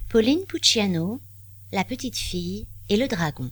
Pauline Pucciano, la petite fille et le dragon.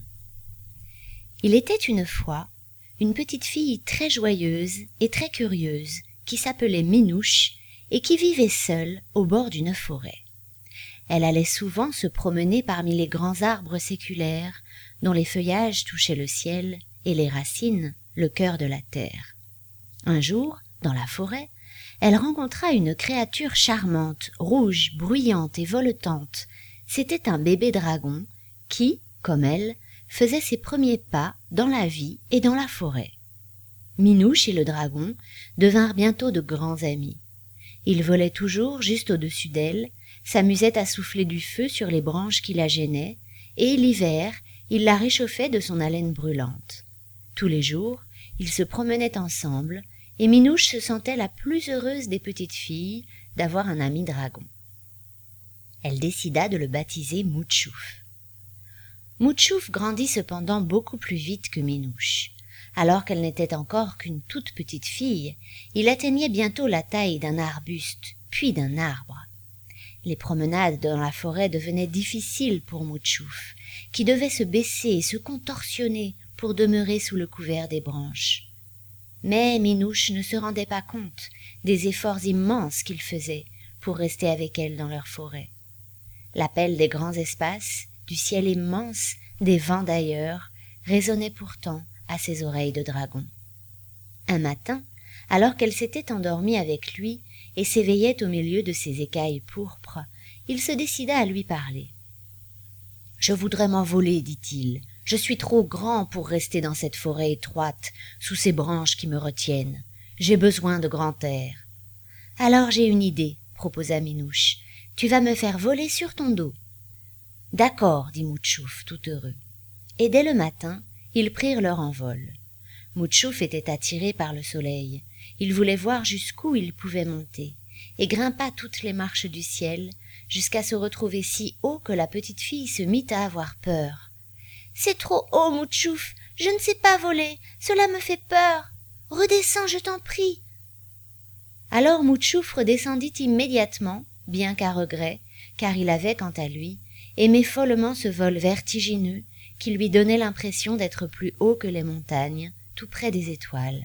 Il était une fois une petite fille très joyeuse et très curieuse qui s'appelait Minouche et qui vivait seule au bord d'une forêt. Elle allait souvent se promener parmi les grands arbres séculaires dont les feuillages touchaient le ciel et les racines le cœur de la terre. Un jour, dans la forêt, elle rencontra une créature charmante, rouge, bruyante et voletante. C'était un bébé dragon qui, comme elle, faisait ses premiers pas dans la vie et dans la forêt. Minouche et le dragon devinrent bientôt de grands amis. Ils volaient toujours juste au-dessus d'elle, s'amusaient à souffler du feu sur les branches qui la gênaient, et l'hiver, ils la réchauffaient de son haleine brûlante. Tous les jours, ils se promenaient ensemble, et Minouche se sentait la plus heureuse des petites filles d'avoir un ami dragon. Elle décida de le baptiser Moutchouf. Moutchouf grandit cependant beaucoup plus vite que Minouche. Alors qu'elle n'était encore qu'une toute petite fille, il atteignait bientôt la taille d'un arbuste, puis d'un arbre. Les promenades dans la forêt devenaient difficiles pour Moutchouf, qui devait se baisser et se contorsionner pour demeurer sous le couvert des branches. Mais Minouche ne se rendait pas compte des efforts immenses qu'il faisait pour rester avec elle dans leur forêt. L'appel des grands espaces, du ciel immense, des vents d'ailleurs, résonnait pourtant à ses oreilles de dragon. Un matin, alors qu'elle s'était endormie avec lui et s'éveillait au milieu de ses écailles pourpres, il se décida à lui parler. « Je voudrais m'envoler, dit-il. Je suis trop grand pour rester dans cette forêt étroite, sous ces branches qui me retiennent. J'ai besoin de grand air. »« Alors j'ai une idée, » proposa Minouche. « Tu vas me faire voler sur ton dos. »« D'accord, dit Moutchouf, tout heureux. Et dès le matin, ils prirent leur envol. Moutchouf était attiré par le soleil. Il voulait voir jusqu'où il pouvait monter, et grimpa toutes les marches du ciel, jusqu'à se retrouver si haut que la petite fille se mit à avoir peur. « C'est trop haut, Moutchouf, je ne sais pas voler, cela me fait peur. Redescends, je t'en prie. » Alors Moutchouf redescendit immédiatement, bien qu'à regret, car il avait, quant à lui, aimé follement ce vol vertigineux qui lui donnait l'impression d'être plus haut que les montagnes, tout près des étoiles.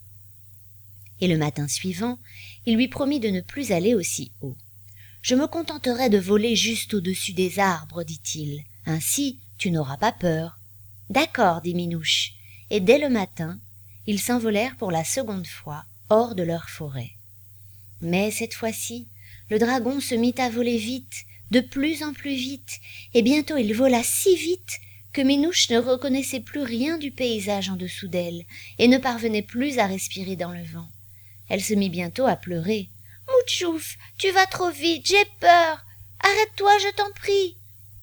Et le matin suivant, il lui promit de ne plus aller aussi haut. « Je me contenterai de voler juste au-dessus des arbres, dit-il. Ainsi, tu n'auras pas peur. »« D'accord, dit Minouche, et dès le matin, ils s'envolèrent pour la seconde fois hors de leur forêt. Mais cette fois-ci, le dragon se mit à voler vite, de plus en plus vite, et bientôt il vola si vite que Minouche ne reconnaissait plus rien du paysage en dessous d'elle et ne parvenait plus à respirer dans le vent. Elle se mit bientôt à pleurer. « Moutchouf, tu vas trop vite, j'ai peur. Arrête-toi, je t'en prie. »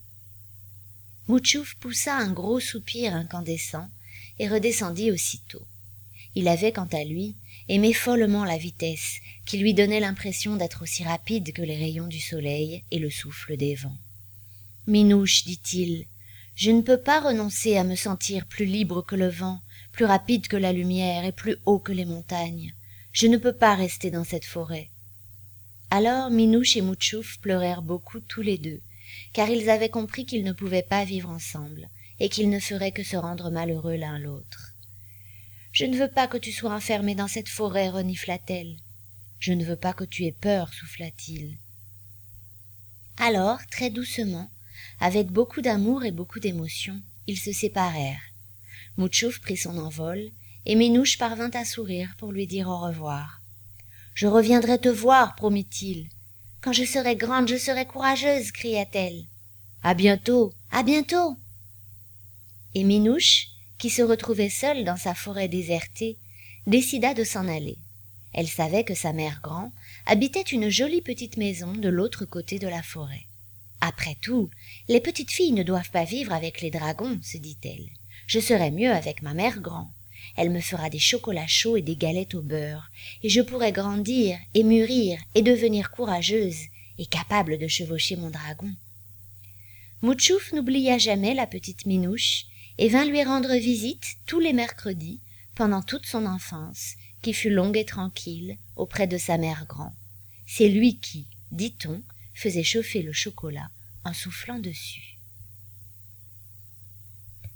Moutchouf poussa un gros soupir incandescent et redescendit aussitôt. Il avait, quant à lui, aimé follement la vitesse, qui lui donnait l'impression d'être aussi rapide que les rayons du soleil et le souffle des vents. « Minouche, dit-il, je ne peux pas renoncer à me sentir plus libre que le vent, plus rapide que la lumière et plus haut que les montagnes. Je ne peux pas rester dans cette forêt. » Alors Minouche et Moutchouf pleurèrent beaucoup tous les deux, car ils avaient compris qu'ils ne pouvaient pas vivre ensemble et qu'ils ne feraient que se rendre malheureux l'un l'autre. « Je ne veux pas que tu sois enfermé dans cette forêt, renifla-t-elle. Je ne veux pas que tu aies peur, souffla-t-il. Alors, très doucement, avec beaucoup d'amour et beaucoup d'émotion, ils se séparèrent. Moutchouf prit son envol, et Minouche parvint à sourire pour lui dire au revoir. « Je reviendrai te voir, promit-il. Quand je serai grande, je serai courageuse, cria-t-elle. « À bientôt, à bientôt !» Et Minouche, qui se retrouvait seule dans sa forêt désertée, décida de s'en aller. Elle savait que sa mère grand habitait une jolie petite maison de l'autre côté de la forêt. Après tout, les petites filles ne doivent pas vivre avec les dragons, se dit-elle. Je serai mieux avec ma mère grand. Elle me fera des chocolats chauds et des galettes au beurre, et je pourrai grandir et mûrir et devenir courageuse et capable de chevaucher mon dragon. Moutchouf n'oublia jamais la petite Minouche et vint lui rendre visite tous les mercredis pendant toute son enfance, qui fut longue et tranquille auprès de sa mère grand. C'est lui qui, dit-on, faisait chauffer le chocolat en soufflant dessus.